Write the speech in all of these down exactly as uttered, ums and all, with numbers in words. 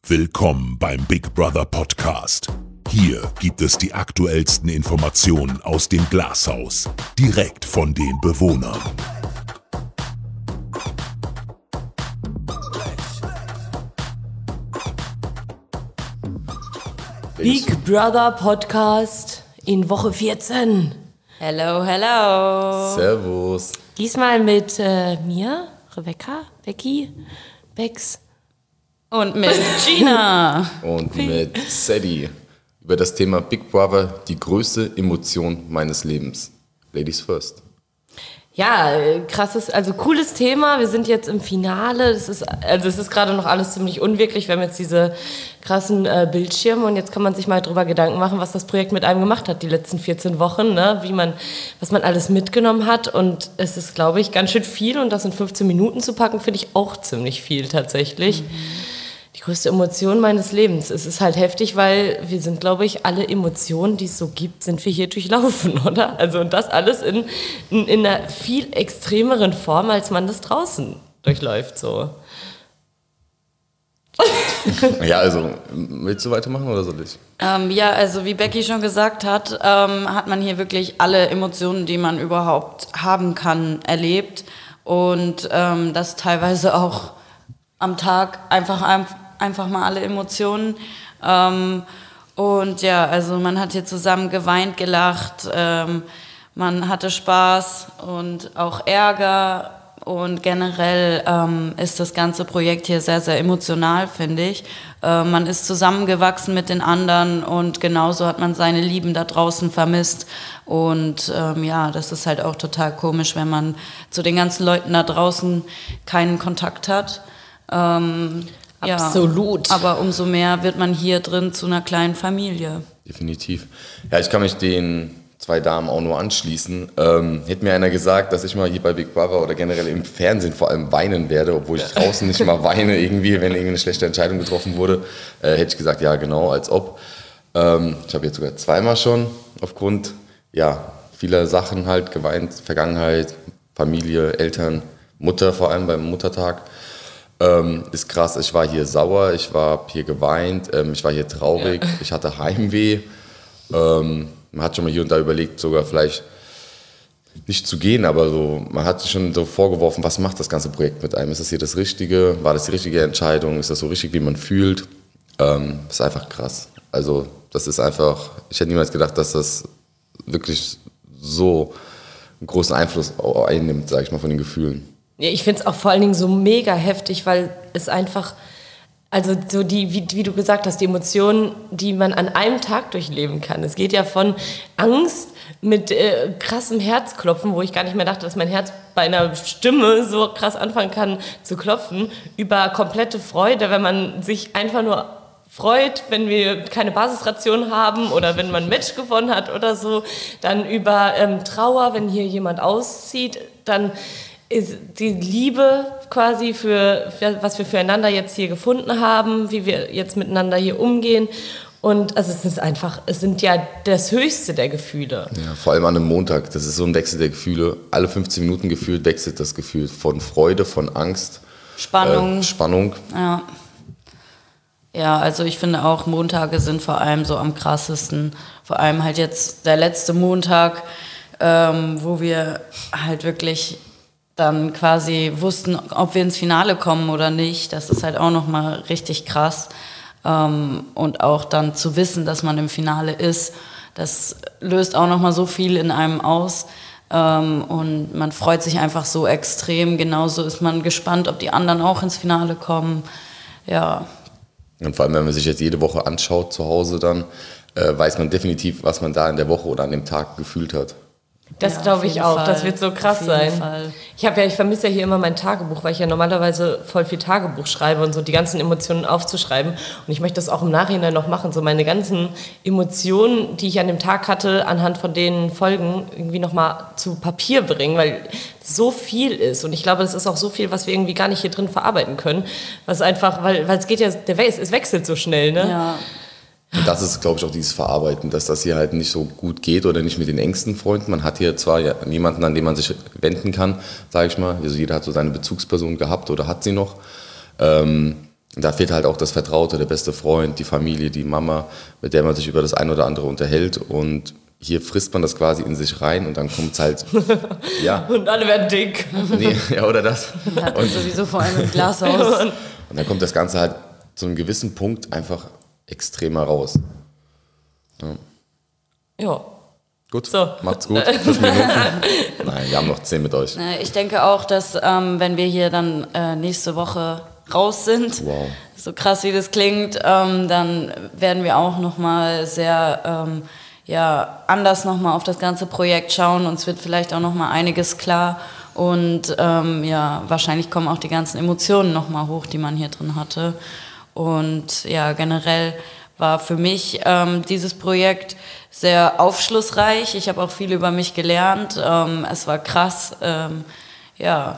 Willkommen beim Big Brother Podcast. Hier gibt es die aktuellsten Informationen aus dem Glashaus, direkt von den Bewohnern. Big Brother Podcast in Woche vierzehn. Hello, hello. Servus. Diesmal mit äh, mir, Rebecca, Becky, Bex und mit Gina. Und mit Sadie über das Thema Big Brother, die größte Emotion meines Lebens. Ladies first. Ja, krasses, also cooles Thema. Wir sind jetzt im Finale. Das ist, also es ist gerade noch alles ziemlich unwirklich. Wir haben jetzt diese krassen äh, Bildschirme und jetzt kann man sich mal drüber Gedanken machen, was das Projekt mit einem gemacht hat die letzten vierzehn Wochen, ne? Wie man, was man alles mitgenommen hat. Und es ist, glaube ich, ganz schön viel und das in fünfzehn Minuten zu packen, finde ich auch ziemlich viel tatsächlich. Mhm. Die größte Emotion meines Lebens. Es ist halt heftig, weil wir sind, glaube ich, alle Emotionen, die es so gibt, sind wir hier durchlaufen, oder? Also und das alles in, in, in einer viel extremeren Form, als man das draußen durchläuft, so. Ja, also, willst du weitermachen oder soll ich? Ähm, ja, also wie Becky schon gesagt hat, ähm, hat man hier wirklich alle Emotionen, die man überhaupt haben kann, erlebt. Und ähm, das teilweise auch am Tag einfach, einfach mal alle Emotionen. Ähm, und ja, also man hat hier zusammen geweint, gelacht, ähm, man hatte Spaß und auch Ärger. Und generell ähm, ist das ganze Projekt hier sehr, sehr emotional, finde ich. Äh, man ist zusammengewachsen mit den anderen und genauso hat man seine Lieben da draußen vermisst. Und ähm, ja, das ist halt auch total komisch, wenn man zu den ganzen Leuten da draußen keinen Kontakt hat. Ähm, Absolut. Ja, aber umso mehr wird man hier drin zu einer kleinen Familie. Definitiv. Ja, ich kann mich den zwei Damen auch nur anschließen. Ähm, hätte mir einer gesagt, dass ich mal hier bei Big Brother oder generell im Fernsehen vor allem weinen werde, obwohl ich draußen nicht mal weine irgendwie, wenn irgendeine schlechte Entscheidung getroffen wurde, äh, hätte ich gesagt, ja genau, als ob. Ähm, ich habe jetzt sogar zweimal schon aufgrund ja, vieler Sachen halt geweint, Vergangenheit, Familie, Eltern, Mutter vor allem beim Muttertag. Ähm, ist krass, ich war hier sauer, ich war hier geweint, ähm, ich war hier traurig, ja. Ich hatte Heimweh. Ähm, man hat schon mal hier und da überlegt, sogar vielleicht nicht zu gehen, aber so, man hat sich schon so vorgeworfen, was macht das ganze Projekt mit einem? Ist das hier das Richtige? War das die richtige Entscheidung? Ist das so richtig, wie man fühlt? Ähm, das ist einfach krass. Also das ist einfach, ich hätte niemals gedacht, dass das wirklich so einen großen Einfluss einnimmt, sage ich mal, von den Gefühlen. Ja, ich finde es auch vor allen Dingen so mega heftig, weil es einfach, also so die, wie, wie du gesagt hast, die Emotionen, die man an einem Tag durchleben kann. Es geht ja von Angst mit äh, krassem Herzklopfen, wo ich gar nicht mehr dachte, dass mein Herz bei einer Stimme so krass anfangen kann zu klopfen, über komplette Freude, wenn man sich einfach nur freut, wenn wir keine Basisration haben oder wenn man ein Match gewonnen hat oder so, dann über ähm, Trauer, wenn hier jemand auszieht, dann ist die Liebe quasi für, für, was wir füreinander jetzt hier gefunden haben, wie wir jetzt miteinander hier umgehen. Und also es ist einfach, es sind ja das Höchste der Gefühle. Ja, vor allem an einem Montag. Das ist so ein Wechsel der Gefühle. Alle fünfzehn Minuten gefühlt wechselt das Gefühl von Freude, von Angst, Spannung. Äh, Spannung. Ja. Ja, also ich finde auch, Montage sind vor allem so am krassesten. Vor allem halt jetzt der letzte Montag, ähm, wo wir halt wirklich dann quasi wussten, ob wir ins Finale kommen oder nicht. Das ist halt auch nochmal richtig krass. Ähm, und auch dann zu wissen, dass man im Finale ist, das löst auch nochmal so viel in einem aus. Ähm, und man freut sich einfach so extrem. Genauso ist man gespannt, ob die anderen auch ins Finale kommen. Ja. Und vor allem, wenn man sich jetzt jede Woche anschaut zu Hause, dann äh, weiß man definitiv, was man da in der Woche oder an dem Tag gefühlt hat. Das ja, glaube ich auch, Fall. Das wird so krass auf jeden sein. Fall. Ich habe ja, ich vermisse ja hier immer mein Tagebuch, weil ich ja normalerweise voll viel Tagebuch schreibe und so die ganzen Emotionen aufzuschreiben. Und ich möchte das auch im Nachhinein noch machen, so meine ganzen Emotionen, die ich an dem Tag hatte, anhand von den Folgen irgendwie nochmal zu Papier bringen, weil so viel ist. Und ich glaube, das ist auch so viel, was wir irgendwie gar nicht hier drin verarbeiten können. Was einfach, weil, weil es geht ja, der We- es wechselt so schnell, ne? Ja. Und das ist, glaube ich, auch dieses Verarbeiten, dass das hier halt nicht so gut geht oder nicht mit den engsten Freunden. Man hat hier zwar ja niemanden, an den man sich wenden kann, sage ich mal. Also jeder hat so seine Bezugsperson gehabt oder hat sie noch. Ähm, Da fehlt halt auch das Vertraute, der beste Freund, die Familie, die Mama, mit der man sich über das eine oder andere unterhält. Und hier frisst man das quasi in sich rein und dann kommt es halt, ja. Und alle werden dick. Nee, ja, oder das. Hat Und, sowieso vor allem im Glashaus. und dann kommt das Ganze halt zu einem gewissen Punkt einfach extremer raus. Ja. Ja. Gut, So. macht's gut. Fünf Minuten. Nein, wir haben noch zehn mit euch. Ich denke auch, dass ähm, wenn wir hier dann äh, nächste Woche raus sind, Wow. so krass wie das klingt, ähm, dann werden wir auch nochmal sehr ähm, ja, anders nochmal auf das ganze Projekt schauen. Uns wird vielleicht auch nochmal einiges klar und ähm, ja, wahrscheinlich kommen auch die ganzen Emotionen nochmal hoch, die man hier drin hatte. Und ja, generell war für mich ähm, dieses Projekt sehr aufschlussreich. Ich habe auch viel über mich gelernt. Ähm, es war krass. Ähm, ja.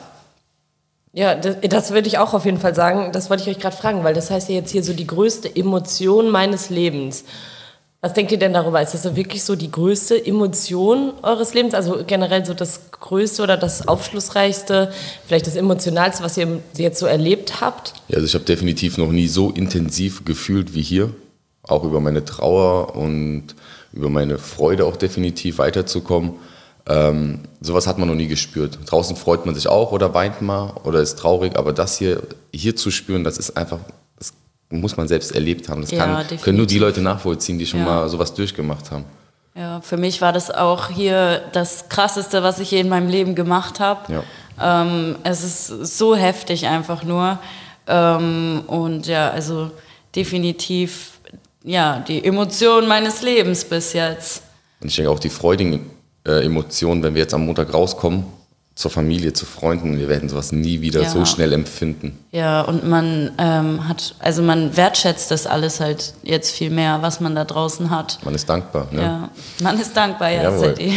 Ja, das, das würde ich auch auf jeden Fall sagen. Das wollte ich euch gerade fragen, weil das heißt ja jetzt hier so die größte Emotion meines Lebens. Was denkt ihr denn darüber? Ist das so wirklich so die größte Emotion eures Lebens? Also generell so das Größte oder das Aufschlussreichste, vielleicht das Emotionalste, was ihr jetzt so erlebt habt? Ja, also ich habe definitiv noch nie so intensiv gefühlt wie hier. Auch über meine Trauer und über meine Freude auch definitiv weiterzukommen. Ähm, sowas hat man noch nie gespürt. Draußen freut man sich auch oder weint mal oder ist traurig, aber das hier, hier zu spüren, das ist einfach, das muss man selbst erlebt haben. Das Ja, kann, definitiv. können nur die Leute nachvollziehen, die schon Ja. mal sowas durchgemacht haben. Ja, für mich war das auch hier das Krasseste, was ich je in meinem Leben gemacht habe. Ja. Ähm, es ist so heftig einfach nur. Ähm, und ja, also definitiv ja, die Emotion meines Lebens bis jetzt. Und ich denke auch die freudigen äh, Emotionen, wenn wir jetzt am Montag rauskommen, zur Familie, zu Freunden, wir werden sowas nie wieder Ja. so schnell empfinden. Ja, und man ähm, hat, also man wertschätzt das alles halt jetzt viel mehr, was man da draußen hat. Man ist dankbar. Ne? Ja, man ist dankbar, ja, Jawohl. seid ihr.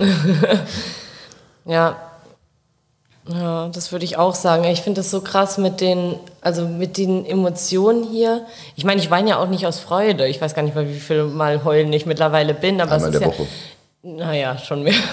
Ja. Ja, das würde ich auch sagen. Ich finde das so krass mit den, also mit den Emotionen hier. Ich meine, ich weine ja auch nicht aus Freude. Ich weiß gar nicht mal, wie viel Mal heulen ich mittlerweile bin, aber Einmal es ist der ja, Woche. naja, schon mehr.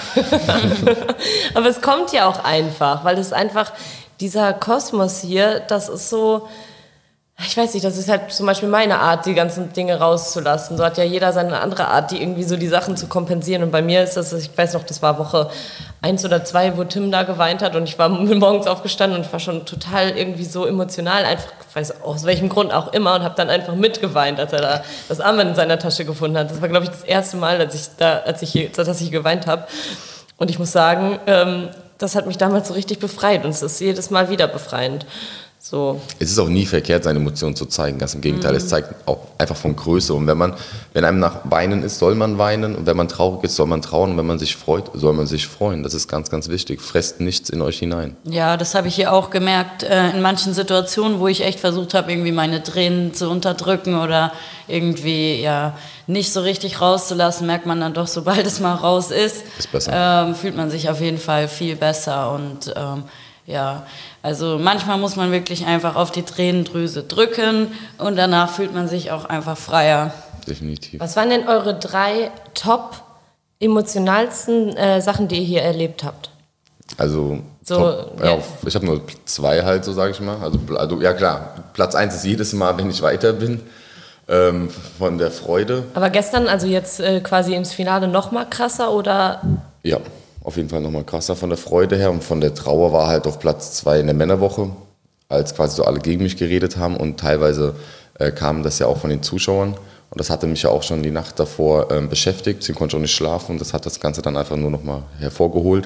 Aber es kommt ja auch einfach, weil es einfach, dieser Kosmos hier, das ist so, ich weiß nicht, das ist halt zum Beispiel meine Art, die ganzen Dinge rauszulassen. So hat ja jeder seine andere Art, die irgendwie so die Sachen zu kompensieren. Und bei mir ist das, ich weiß noch, das war Woche eins oder zwei, wo Tim da geweint hat und ich war morgens aufgestanden und ich war schon total irgendwie so emotional, einfach, ich weiß aus welchem Grund auch immer, und habe dann einfach mitgeweint, als er da das Armband in seiner Tasche gefunden hat. Das war, glaube ich, das erste Mal, als ich da, als ich hier, dass ich geweint habe. Und ich muss sagen, ähm, das hat mich damals so richtig befreit und es ist jedes Mal wieder befreiend. So. Es ist auch nie verkehrt, seine Emotionen zu zeigen. Ganz im Gegenteil, es zeigt auch einfach von Größe. Und wenn man, wenn einem nach Weinen ist, soll man weinen. Und wenn man traurig ist, soll man trauern. Und wenn man sich freut, soll man sich freuen. Das ist ganz, ganz wichtig. Fresst nichts in euch hinein. Ja, das habe ich hier auch gemerkt, äh, in manchen Situationen, wo ich echt versucht habe, irgendwie meine Tränen zu unterdrücken oder irgendwie ja nicht so richtig rauszulassen, merkt man dann doch, sobald es mal raus ist, Ist besser. Ähm, fühlt man sich auf jeden Fall viel besser. Und ähm, ja, also manchmal muss man wirklich einfach auf die Tränendrüse drücken und danach fühlt man sich auch einfach freier. Definitiv. Was waren denn eure drei top emotionalsten äh, Sachen, die ihr hier erlebt habt? Also, So, top, ja. ja, ich habe nur zwei halt, so sage ich mal. Also, also, ja klar, Platz eins ist jedes Mal, wenn ich weiter bin, ähm, von der Freude. Aber gestern, also jetzt äh, quasi ins Finale noch mal krasser oder? Ja, auf jeden Fall nochmal krasser von der Freude her. Und von der Trauer war halt auf Platz zwei in der Männerwoche, als quasi so alle gegen mich geredet haben. Und teilweise äh, kam das ja auch von den Zuschauern. Und das hatte mich ja auch schon die Nacht davor ähm, beschäftigt. Sie konnte auch nicht schlafen. Und das hat das Ganze dann einfach nur nochmal hervorgeholt.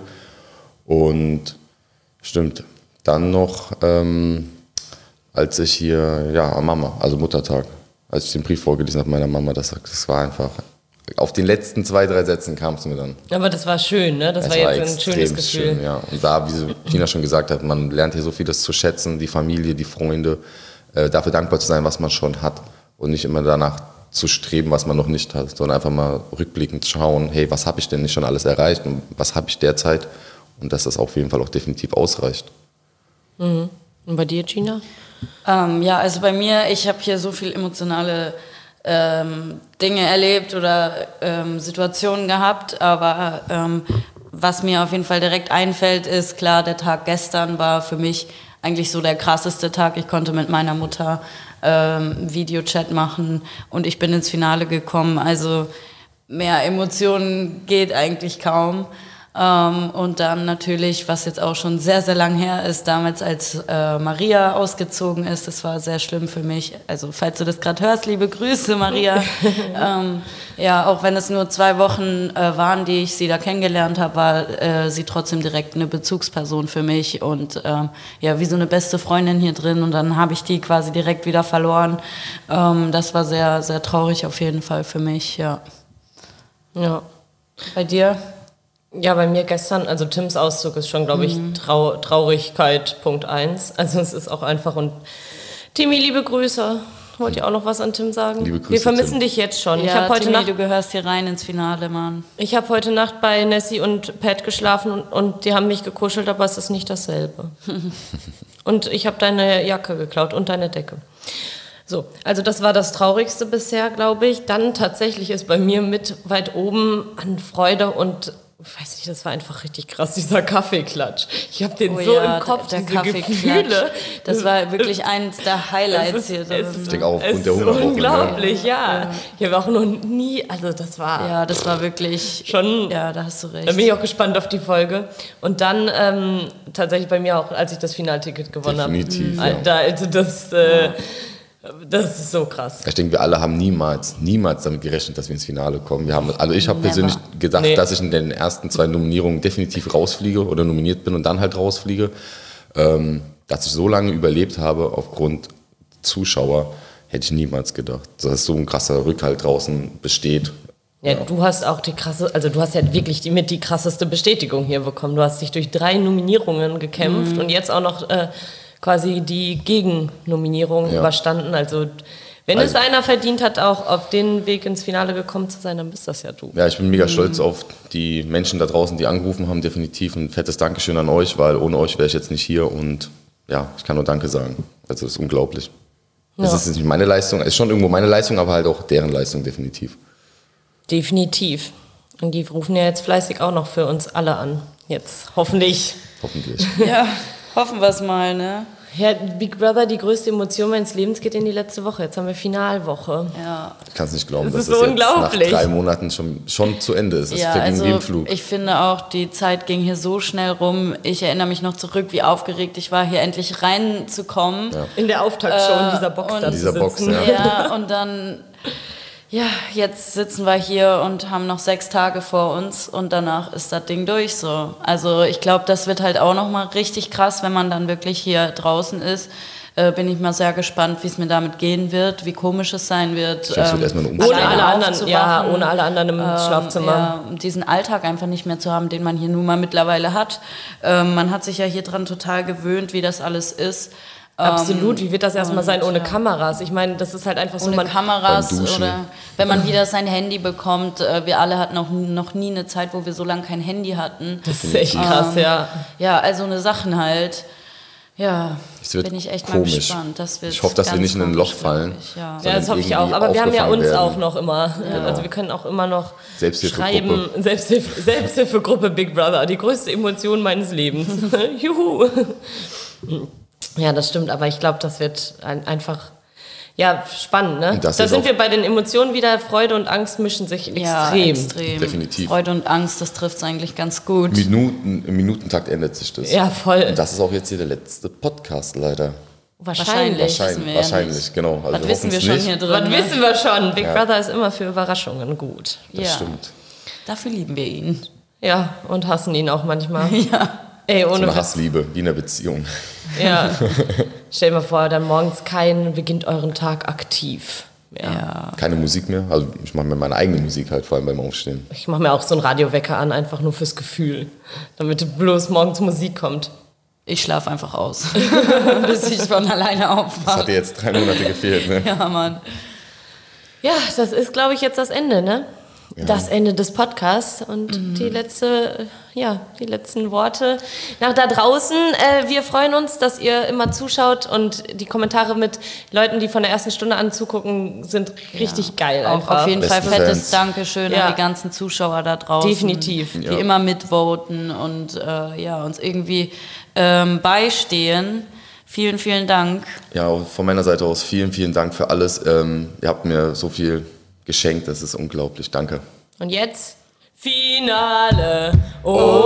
Und stimmt, dann noch, ähm, als ich hier, ja, am Mama, also Muttertag, als ich den Brief vorgelesen habe meiner Mama, das, das war einfach, auf den letzten zwei, drei Sätzen kam es mir dann. Aber das war schön, ne? Das, Das war war jetzt ein extrem schönes Gefühl. schön, ja. Und da, wie so Tina schon gesagt hat, man lernt hier so vieles zu schätzen, die Familie, die Freunde, äh, dafür dankbar zu sein, was man schon hat und nicht immer danach zu streben, was man noch nicht hat, sondern einfach mal rückblickend schauen, hey, was habe ich denn nicht schon alles erreicht und was habe ich derzeit, und dass das auf jeden Fall auch definitiv ausreicht. Mhm. Und bei dir, Gina? Ähm, ja, also bei mir, ich habe hier so viel emotionale ähm, Dinge erlebt oder ähm, Situationen gehabt, aber ähm, was mir auf jeden Fall direkt einfällt, ist klar, der Tag gestern war für mich eigentlich so der krasseste Tag. Ich konnte mit meiner Mutter ähm, Videochat machen und ich bin ins Finale gekommen. Also mehr Emotionen geht eigentlich kaum. Ähm, und dann natürlich, was jetzt auch schon sehr, sehr lang her ist, damals als äh, Maria ausgezogen ist, das war sehr schlimm für mich. Also falls du das gerade hörst, liebe Grüße, Maria. ähm, ja, auch wenn es nur zwei Wochen äh, waren, die ich sie da kennengelernt habe, war äh, sie trotzdem direkt eine Bezugsperson für mich und ähm, ja, wie so eine beste Freundin hier drin. Und dann habe ich die quasi direkt wieder verloren. Ähm, das war sehr, sehr traurig auf jeden Fall für mich, ja. Ja. Bei dir? Ja, bei mir gestern, also Tims Auszug ist schon, glaube ich, Mhm. Trau- Traurigkeit Punkt eins. Also es ist auch einfach und Timmy, liebe Grüße. Wollt ihr auch noch was an Tim sagen? Liebe Grüße, Wir vermissen Tim. dich jetzt schon. ich Ja, habe heute, Timmy, Nacht- du gehörst hier rein ins Finale, Mann. ich hab heute Nacht bei Nessie und Pat geschlafen und, und die haben mich gekuschelt, aber es ist nicht dasselbe. Und ich habe deine Jacke geklaut und deine Decke. So, also das war das Traurigste bisher, glaube ich. Dann tatsächlich ist bei mir mit weit oben an Freude und ich weiß nicht, das war einfach richtig krass, dieser Kaffeeklatsch. Ich habe den Oh so ja, im Kopf, der diese Kaffeeklatsch. Gefühle. Das war wirklich eins der Highlights Es ist- hier es drin. Ich denke auch Es aufgrund ist der Hungerwoche. unglaublich, ja. Ich habe auch noch nie, also das war... Ja, das war wirklich Schon- Ja, da hast du recht. Da bin ich auch gespannt auf die Folge. Und dann ähm, tatsächlich bei mir auch, als ich das Finalticket gewonnen habe. Definitiv, ja. Alter, also das, äh, das ist so krass. Ich denke, wir alle haben niemals, niemals damit gerechnet, dass wir ins Finale kommen. Wir haben, also ich habe persönlich gedacht, Nee. dass ich in den ersten zwei Nominierungen definitiv rausfliege oder nominiert bin und dann halt rausfliege. Ähm, dass ich so lange überlebt habe aufgrund Zuschauer, hätte ich niemals gedacht. Dass so ein krasser Rückhalt draußen besteht. Ja, du hast auch die krasse, also du hast ja wirklich die, mit die krasseste Bestätigung hier bekommen. Du hast dich durch drei Nominierungen gekämpft und jetzt auch noch äh, quasi die Gegennominierung Ja. überstanden. Also wenn Also- es einer verdient hat, auch auf den Weg ins Finale gekommen zu sein, dann bist das ja du. Ja, ich bin mega stolz auf die Menschen da draußen, die angerufen haben. Definitiv ein fettes Dankeschön an euch, weil ohne euch wäre ich jetzt nicht hier und ja, ich kann nur Danke sagen. Also das ist unglaublich. Das Ja. ist nicht meine Leistung, ist schon irgendwo meine Leistung, aber halt auch deren Leistung definitiv. Definitiv. Und die rufen ja jetzt fleißig auch noch für uns alle an. Jetzt, hoffentlich. Hoffentlich. Ja, hoffen wir es mal, ne? Ja, Big Brother, die größte Emotion meines Lebens geht in die letzte Woche. Jetzt haben wir Finalwoche. Ja. Ich kann es nicht glauben, Das dass ist es jetzt unglaublich. nach drei Monaten schon, schon zu Ende ist. Es Ja, verging also wie im Flug. ich finde auch, die Zeit ging hier so schnell rum. Ich erinnere mich noch zurück, wie aufgeregt ich war, hier endlich reinzukommen. Ja. In der Auftaktshow in dieser Box und- da In dieser zu Box, sitzen. ja. Ja, und dann, ja, jetzt sitzen wir hier und haben noch sechs Tage vor uns und danach ist das Ding durch so. Also ich glaube, das wird halt auch nochmal richtig krass, wenn man dann wirklich hier draußen ist. Äh, bin ich mal sehr gespannt, wie es mir damit gehen wird, wie komisch es sein wird. Ich glaube, es wird erstmal eine Ohne Umstellung. alle anderen, aufzuwachen. ja, ohne alle anderen im Schlafzimmer. Ja, und diesen Alltag einfach nicht mehr zu haben, den man hier nun mal mittlerweile hat. Ähm, man hat sich ja hier dran total gewöhnt, wie das alles ist. Absolut, wie wird das erstmal sein ohne ja. Kameras? Ich meine, das ist halt einfach so, Ohne man, Kameras beim Duschen. oder wenn man wieder sein Handy bekommt. Äh, wir alle hatten auch noch nie eine Zeit, wo wir so lange kein Handy hatten. das ist echt krass, ja. Ja, also eine Sachen halt. Ja, Es wird bin ich echt komisch. mal gespannt. Das wird Ich hoffe, dass wir ganz nicht in ein komisch, Loch fallen. glaub ich, Ja. Ja, das hoffe ich auch. irgendwie Aber wir haben ja aufgefangen uns werden. auch noch immer. Also wir können auch immer noch Selbsthilfegruppe. schreiben. Selbsthilfe, Selbsthilfegruppe Big Brother, die größte Emotion meines Lebens. Juhu. Ja, das stimmt, aber ich glaube, das wird ein, einfach ja, spannend, ne? Und das Da ist sind auch- wir bei den Emotionen wieder. Freude und Angst mischen sich Ja, extrem. extrem. Definitiv. Freude und Angst, das trifft es eigentlich ganz gut. Minuten, Im Minutentakt ändert sich das. Ja, voll. Und das ist auch jetzt hier der letzte Podcast, leider. Wahrscheinlich. Wahrscheinlich. wissen Wahrscheinlich, wir ja wahrscheinlich nicht. genau. Also Was wissen wir hoffen's schon nicht. hier drin? Was ne? wissen wir schon? Big Ja. Brother ist immer für Überraschungen gut. Das Ja. stimmt. Dafür lieben wir ihn. Ja, und hassen ihn auch manchmal. Ja. Ey, So ohne eine Witz. Hassliebe, wie in einer Beziehung. Ja. Stell dir mal vor, dann morgens kein, beginnt euren Tag aktiv. Ja. Ja. Keine Musik mehr. Also ich mache mir meine eigene Musik halt, vor allem beim Aufstehen. Ich mache mir auch so einen Radiowecker an, einfach nur fürs Gefühl. Damit bloß morgens Musik kommt. Ich schlafe einfach aus, bis ich von alleine Das hat aufwache. dir jetzt drei Monate gefehlt, ne? Ja, Mann. Ja, das ist, glaube ich, jetzt das Ende, ne? Das Ende des Podcasts und die letzte, ja, die letzten Worte nach da draußen. Äh, wir freuen uns, dass ihr immer zuschaut und die Kommentare mit Leuten, die von der ersten Stunde an zugucken, sind richtig geil. Auch Einfach. auf jeden Fall Beste fettes Fans. Dankeschön Ja. an die ganzen Zuschauer da draußen. Definitiv. Die Ja. immer mitvoten und äh, ja, uns irgendwie ähm, beistehen. Vielen, vielen Dank. Ja, von meiner Seite aus vielen, vielen Dank für alles. Ähm, ihr habt mir so viel geschenkt, das ist unglaublich. Danke. Und jetzt Finale. Oh.